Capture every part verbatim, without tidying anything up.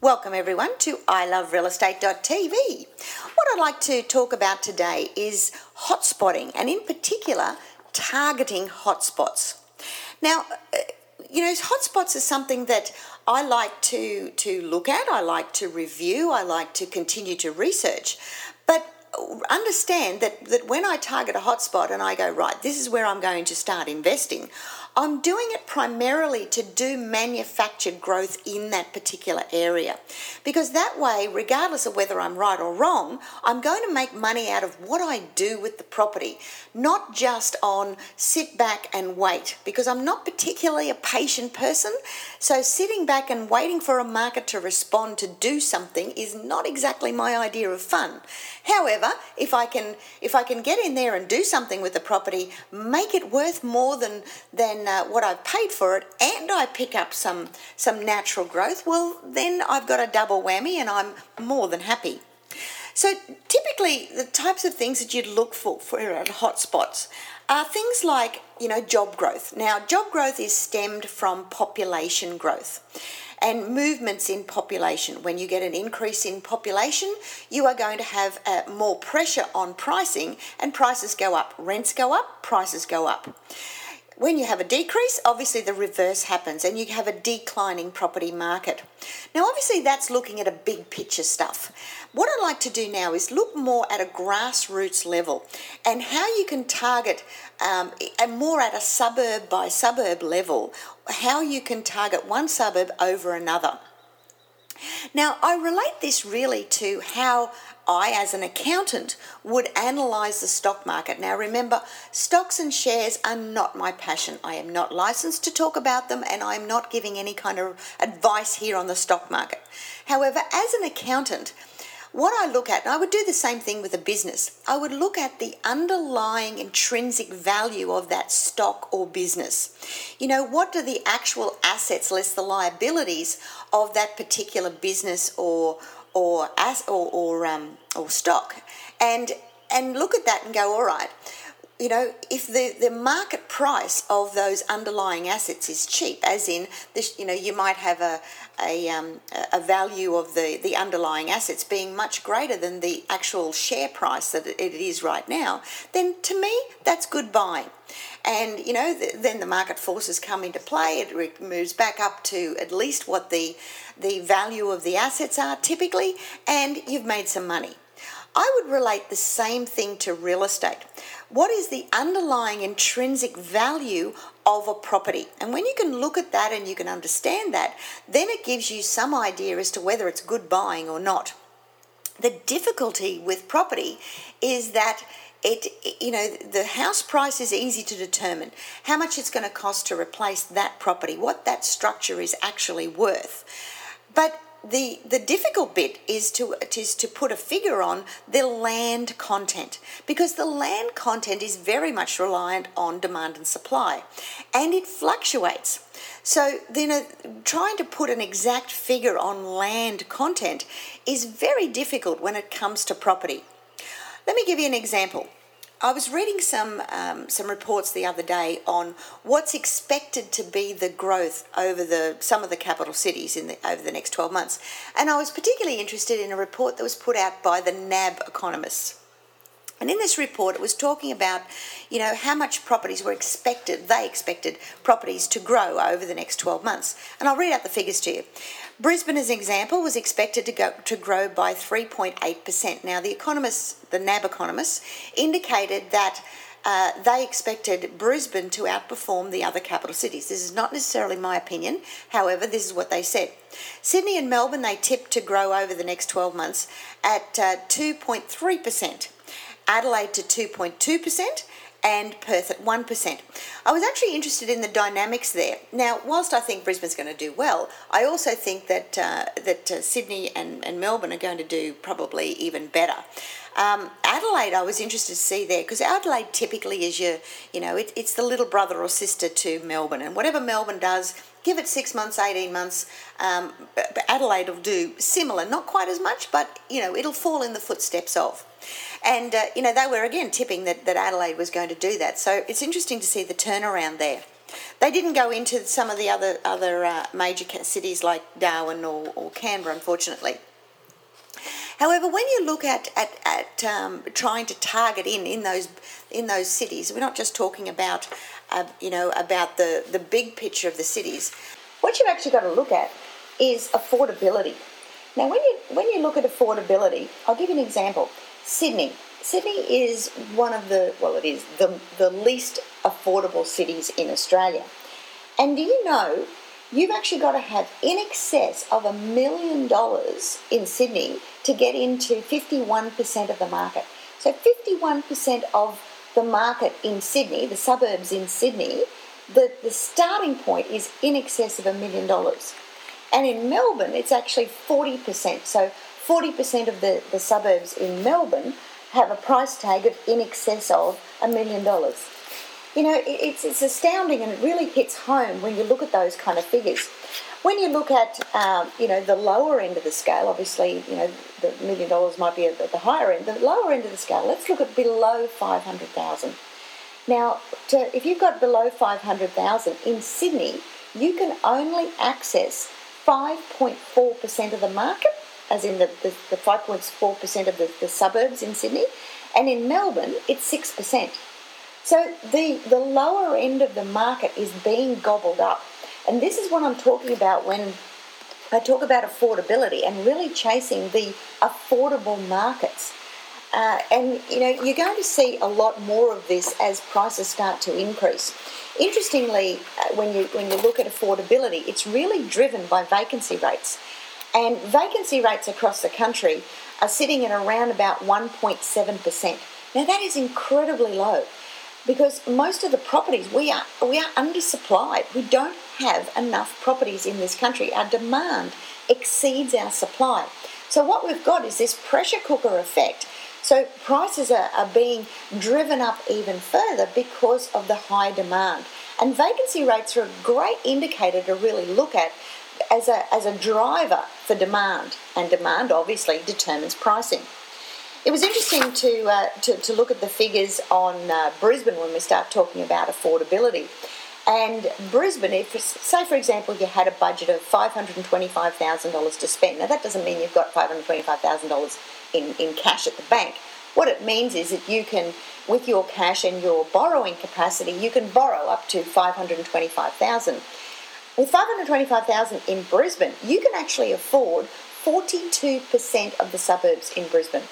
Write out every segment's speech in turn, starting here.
Welcome everyone to I Love Real Estate dot T V. What I'd like to talk about today is hotspotting, and in particular targeting hotspots. Now, uh, you know, hotspots is something that I like to, to look at, I like to review, I like to continue to research. But understand that, that when I target a hotspot and I go, right, this is where I'm going to start investing, I'm doing it primarily to do manufactured growth in that particular area. Because that way, regardless of whether I'm right or wrong, I'm going to make money out of what I do with the property, not just on sit back and wait, because I'm not particularly a patient person. So sitting back and waiting for a market to respond to do something is not exactly my idea of fun. However, if I can if I can get in there and do something with the property, make it worth more than than uh, what I've paid for it, and I pick up some some natural growth, well, then I've got a double whammy and I'm more than happy. So typically the types of things that you'd look for for at hotspots are things like, you know, job growth. Now, job growth is stemmed from population growth and movements in population. When you get an increase in population, you are going to have uh, more pressure on pricing, and prices go up. Rents go up, prices go up. When you have a decrease, obviously the reverse happens and you have a declining property market. Now, obviously that's looking at a big picture stuff. What I'd like to do now is look more at a grassroots level and how you can target, um, and more at a suburb by suburb level, how you can target one suburb over another. Now, I relate this really to how I, as an accountant, would analyse the stock market. Now, remember, stocks and shares are not my passion. I am not licensed to talk about them, and I am not giving any kind of advice here on the stock market. However, as an accountant, what I look at, and I would do the same thing with a business, I would look at the underlying intrinsic value of that stock or business. You know, what are the actual assets less the liabilities of that particular business or or as or or um or stock, and and look at that and go, all right, you know, if the, the market price of those underlying assets is cheap, as in this, you know, you might have a a um a value of the the underlying assets being much greater than the actual share price that it is right now, then to me that's good buying. And, you know, th- then the market forces come into play. It re- moves back up to at least what the the value of the assets are typically, and you've made some money. I would relate the same thing to real estate. What is the underlying intrinsic value of a property? And when you can look at that and you can understand that, then it gives you some idea as to whether it's good buying or not. The difficulty with property is that It, you know, the house price is easy to determine, how much it's going to cost to replace that property, what that structure is actually worth. But the the difficult bit is to is to put a figure on the land content, because the land content is very much reliant on demand and supply, and it fluctuates. So, you know, trying to put an exact figure on land content is very difficult when it comes to property. Let me give you an example. I was reading some um, some reports the other day on what's expected to be the growth over the some of the capital cities in the, over the next twelve months. And I was particularly interested in a report that was put out by the N A B economists. And in this report, it was talking about, you know, how much properties were expected, they expected properties to grow over the next twelve months. And I'll read out the figures to you. Brisbane, as an example, was expected to go to grow by three point eight percent. Now, the economists, the N A B economists, indicated that uh, they expected Brisbane to outperform the other capital cities. This is not necessarily my opinion. However, this is what they said. Sydney and Melbourne, they tipped to grow over the next twelve months at uh, two point three percent. Adelaide to two point two percent, and Perth at one percent. I was actually interested in the dynamics there. Now, whilst I think Brisbane's going to do well, I also think that uh, that uh, Sydney and, and Melbourne are going to do probably even better. Um, Adelaide, I was interested to see there, because Adelaide typically is your, you know, it, it's the little brother or sister to Melbourne, and whatever Melbourne does, give it six months, eighteen months, um, Adelaide will do similar, not quite as much, but, you know, it'll fall in the footsteps of. And, uh, you know, they were, again, tipping that, that Adelaide was going to do that. So it's interesting to see the turnaround there. They didn't go into some of the other other uh, major cities like Darwin or, or Canberra, unfortunately. However, when you look at at, at um, trying to target in, in those in those cities, we're not just talking about uh, you know about the, the big picture of the cities. What you've actually got to look at is affordability. Now, when you when you look at affordability, I'll give you an example. Sydney. Sydney is one of the, well, it is the, the least affordable cities in Australia. And do you know, you've actually got to have in excess of a million dollars in Sydney to get into fifty-one percent of the market. So fifty-one percent of the market in Sydney, the suburbs in Sydney, the, the starting point is in excess of a million dollars. And in Melbourne, it's actually forty percent. So forty percent of the, the suburbs in Melbourne have a price tag of in excess of a million dollars. You know, it's, it's astounding, and it really hits home when you look at those kind of figures. When you look at, um, you know, the lower end of the scale, obviously, you know, the million dollars might be at the higher end. The lower end of the scale, let's look at below five hundred thousand. Now, to, if you've got below five hundred thousand in Sydney, you can only access five point four percent of the market, as in the, the, the five point four percent of the, the suburbs in Sydney, and in Melbourne, it's six percent. So the, the lower end of the market is being gobbled up. And this is what I'm talking about when I talk about affordability and really chasing the affordable markets. Uh, and, you know, you're going to see a lot more of this as prices start to increase. Interestingly, uh, when you when you look at affordability, it's really driven by vacancy rates. And vacancy rates across the country are sitting at around about one point seven percent. Now, that is incredibly low because most of the properties, we are, we are undersupplied. We don't have enough properties in this country. Our demand exceeds our supply. So what we've got is this pressure cooker effect. So prices are, are being driven up even further because of the high demand. And vacancy rates are a great indicator to really look at as a, as a driver for demand. And demand obviously determines pricing. It was interesting to, uh, to, to look at the figures on uh, Brisbane when we start talking about affordability. And Brisbane, if, say for example, you had a budget of five hundred twenty-five thousand dollars to spend. Now that doesn't mean you've got five hundred twenty-five thousand dollars in, in cash at the bank. What it means is that you can, with your cash and your borrowing capacity, you can borrow up to five hundred twenty-five thousand dollars. With five hundred twenty-five thousand dollars in Brisbane, you can actually afford forty-two percent of the suburbs in Brisbane.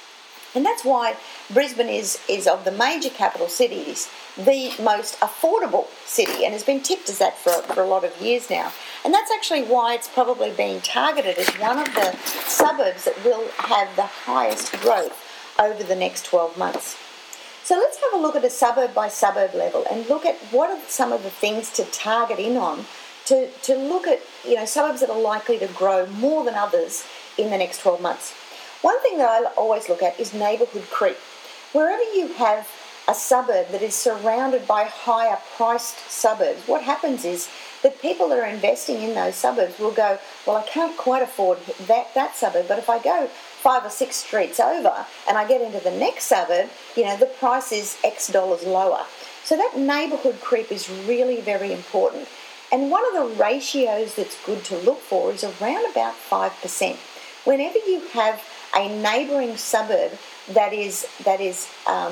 And that's why Brisbane is, is of the major capital cities, the most affordable city, and has been tipped as that for, for a lot of years now. And that's actually why it's probably being targeted as one of the suburbs that will have the highest growth over the next twelve months. So let's have a look at a suburb by suburb level and look at what are some of the things to target in on to, to look at, you know, suburbs that are likely to grow more than others in the next twelve months. One thing that I always look at is neighbourhood creep. Wherever you have a suburb that is surrounded by higher priced suburbs, what happens is that people that are investing in those suburbs will go, well, I can't quite afford that, that suburb, but if I go five or six streets over and I get into the next suburb, you know, the price is X dollars lower. So that neighbourhood creep is really very important. And one of the ratios that's good to look for is around about five percent. Whenever you have a neighbouring suburb that is that is um,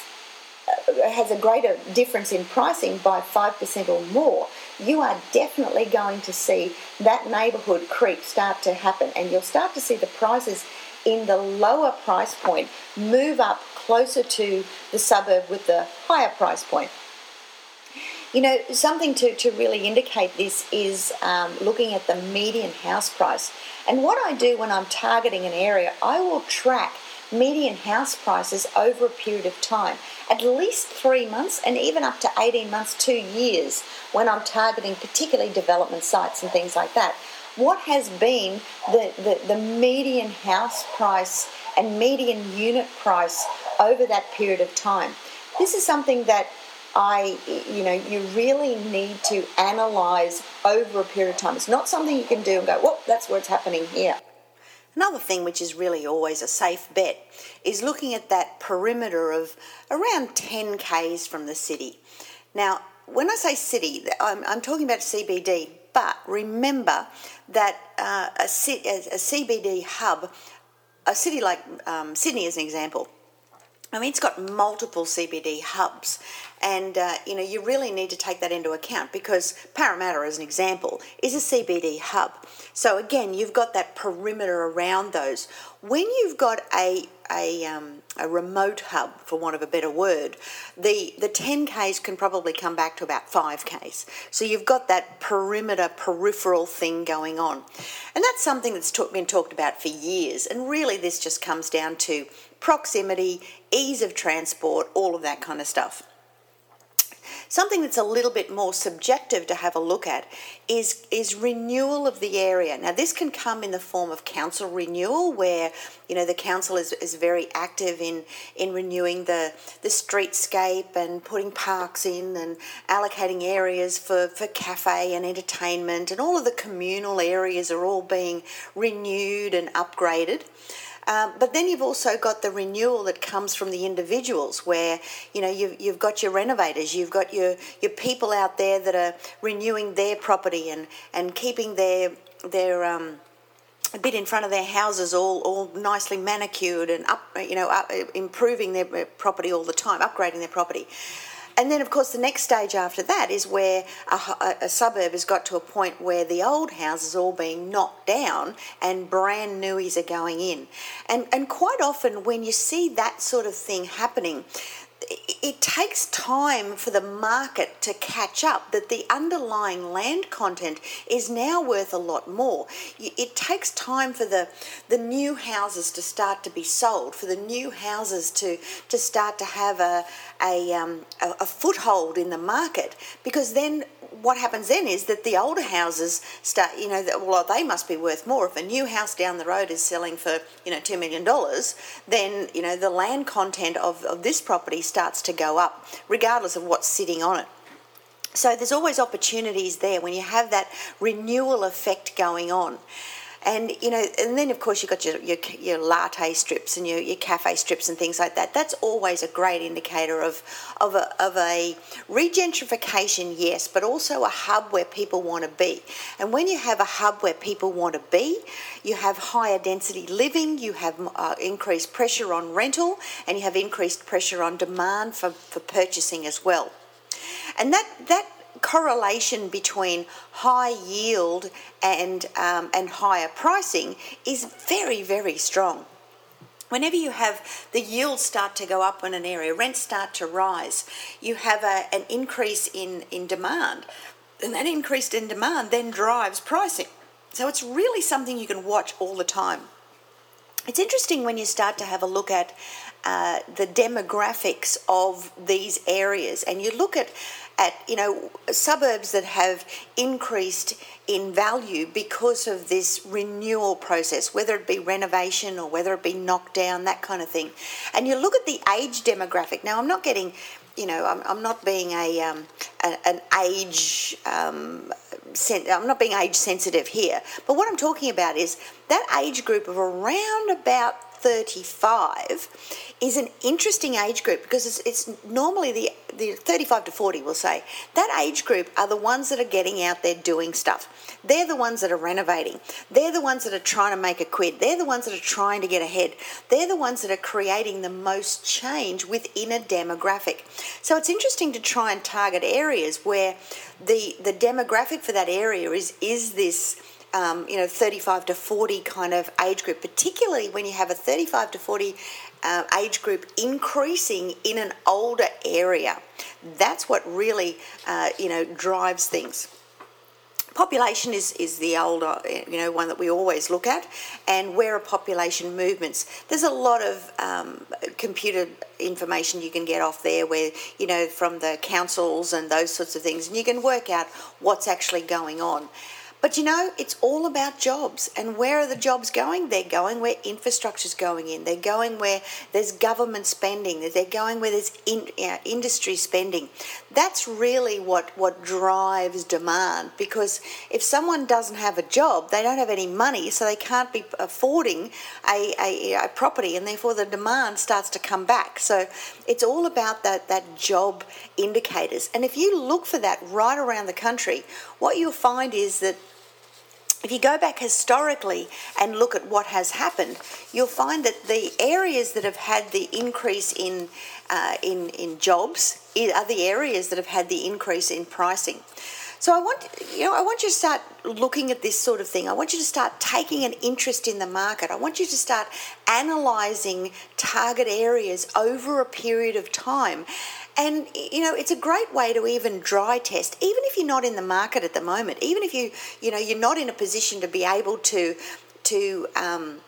has a greater difference in pricing by five percent or more, you are definitely going to see that neighbourhood creep start to happen, and you'll start to see the prices in the lower price point move up closer to the suburb with the higher price point. You know, something to, to really indicate this is um, looking at the median house price. And what I do when I'm targeting an area, I will track median house prices over a period of time, at least three months and even up to eighteen months, two years, when I'm targeting particularly development sites and things like that. What has been the, the, the median house price and median unit price over that period of time? This is something that I, you know, you really need to analyse over a period of time. It's not something you can do and go, well, that's what's happening here. Another thing which is really always a safe bet is looking at that perimeter of around ten kays from the city. Now, when I say city, I'm, I'm talking about C B D, but remember that uh, a, C, a C B D hub, a city like um, Sydney as an example, I mean, it's got multiple C B D hubs, and uh, you know you really need to take that into account because Parramatta, as an example, is a C B D hub. So again, you've got that perimeter around those. When you've got a a, um, a remote hub, for want of a better word, the the ten Ks can probably come back to about five Ks. So you've got that perimeter, peripheral thing going on, and that's something that's talk, been talked about for years. And really, this just comes down to proximity, ease of transport, all of that kind of stuff. Something that's a little bit more subjective to have a look at is, is renewal of the area. Now, this can come in the form of council renewal, where you know the council is, is very active in, in renewing the, the streetscape and putting parks in and allocating areas for, for cafe and entertainment, and all of the communal areas are all being renewed and upgraded. Um, but then you've also got the renewal that comes from the individuals, where you know you've, you've got your renovators, you've got your, your people out there that are renewing their property and, and keeping their their um, a bit in front of their houses all, all nicely manicured and up you know up, improving their property all the time, upgrading their property. And then, of course, the next stage after that is where a, a, a suburb has got to a point where the old houses are all being knocked down and brand newies are going in. And, and quite often when you see that sort of thing happening, it takes time for the market to catch up that the underlying land content is now worth a lot more. It takes time for the, the new houses to start to be sold, for the new houses to, to start to have a, a, um, a, a foothold in the market, because then what happens then is that the older houses start, you know, well, they must be worth more. If a new house down the road is selling for, you know, two million dollars, then, you know, the land content of, of this property starts to go up, regardless of what's sitting on it. So there's always opportunities there when you have that renewal effect going on. And, you know, and then, of course, you've got your, your, your latte strips and your, your cafe strips and things like that. That's always a great indicator of, of, a, of a regentrification, yes, but also a hub where people want to be. And when you have a hub where people want to be, you have higher density living, you have uh, increased pressure on rental, and you have increased pressure on demand for, for purchasing as well. And that that correlation between high yield and um, and higher pricing is very, very strong. Whenever you have the yields start to go up in an area, rents start to rise, you have a, an increase in, in demand, and that increase in demand then drives pricing. So it's really something you can watch all the time. It's interesting when you start to have a look at uh, the demographics of these areas, and you look at, at you know suburbs that have increased in value because of this renewal process, whether it be renovation or whether it be knockdown, that kind of thing. And you look at the age demographic. Now, I'm not getting, you know, I'm, I'm not being a, um, a an age. Um, sen- I'm not being age sensitive here, but what I'm talking about is that age group of around about thirty-five is an interesting age group, because it's, it's normally the, the thirty-five to forty, we'll say. That age group are the ones that are getting out there doing stuff. They're the ones that are renovating. They're the ones that are trying to make a quid. They're the ones that are trying to get ahead. They're the ones that are creating the most change within a demographic. So it's interesting to try and target areas where the, the demographic for that area is, is this Um, you know, thirty-five to forty kind of age group, particularly when you have a thirty-five to forty uh, age group increasing in an older area. That's what really, uh, you know, drives things. Population is, is the older, you know, one that we always look at, and where are population movements. There's a lot of um, computer information you can get off there where, you know, from the councils and those sorts of things, and you can work out what's actually going on. But you know, it's all about jobs. And where are the jobs going? They're going where infrastructure's going in. They're going where there's government spending. They're going where there's in, you know, industry spending. That's really what, what drives demand, because if someone doesn't have a job, they don't have any money, so they can't be affording a, a, a property, and therefore the demand starts to come back. So it's all about that, that job indicators. And if you look for that right around the country, what you'll find is that if you go back historically and look at what has happened, you'll find that the areas that have had the increase in uh, in in jobs are the areas that have had the increase in pricing. So I want you know I want you to start looking at this sort of thing. I want you to start taking an interest in the market. I want you to start analysing target areas over a period of time. And, you know, it's a great way to even dry test, even if you're not in the market at the moment, even if you, you know, you're not in a position to be able to, to um,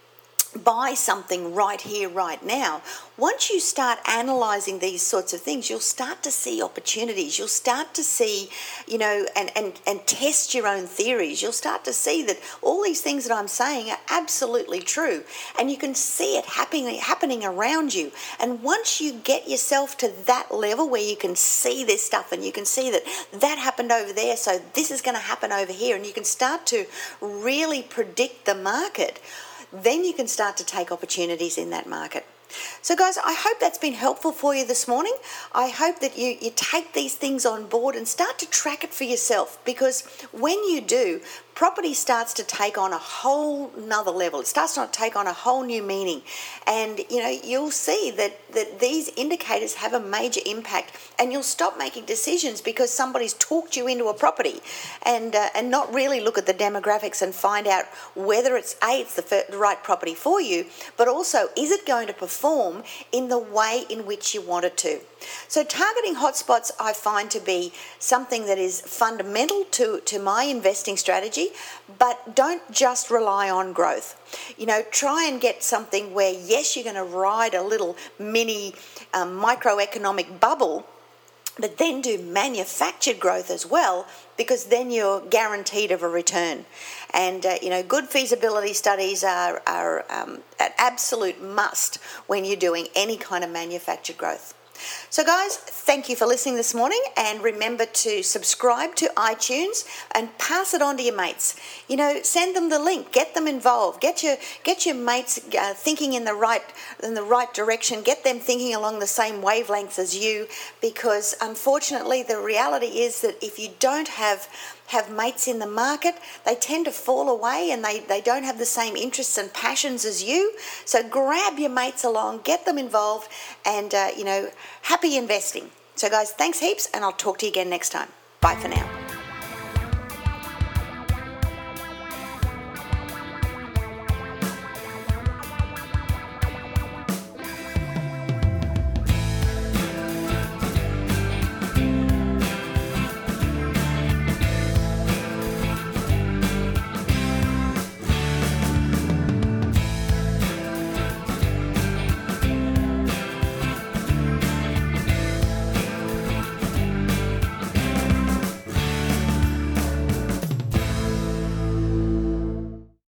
buy something right here, right now. Once you start analysing these sorts of things, you'll start to see opportunities. You'll start to see, you know, and, and, and test your own theories. You'll start to see that all these things that I'm saying are absolutely true. And you can see it happening, happening around you. And once you get yourself to that level where you can see this stuff and you can see that that happened over there, so this is going to happen over here, and you can start to really predict the market, then you can start to take opportunities in that market. So guys, I hope that's been helpful for you this morning. I hope that you, you take these things on board and start to track it for yourself, because when you do, property starts to take on a whole nother level. It starts to take on a whole new meaning. And, you know, you'll see that, that these indicators have a major impact, and you'll stop making decisions because somebody's talked you into a property, and uh, and not really look at the demographics and find out whether it's, A, it's the, fir- the right property for you, but also, is it going to perform in the way in which you want it to? So targeting hotspots I find to be something that is fundamental to, to my investing strategy, but don't just rely on growth. You know, try and get something where, yes, you're going to ride a little mini um, microeconomic bubble, but then do manufactured growth as well, because then you're guaranteed of a return. And, uh, you know, good feasibility studies are, are um, an absolute must when you're doing any kind of manufactured growth. So guys, thank you for listening this morning, and remember to subscribe to iTunes and pass it on to your mates. You know, send them the link, get them involved, get your get your mates uh, thinking in the right in the right direction, get them thinking along the same wavelengths as you, because unfortunately the reality is that if you don't have have mates in the market, they tend to fall away, and they, they don't have the same interests and passions as you. So grab your mates along, get them involved, and, uh, you know, happy investing. So guys, thanks heaps, and I'll talk to you again next time. Bye for now.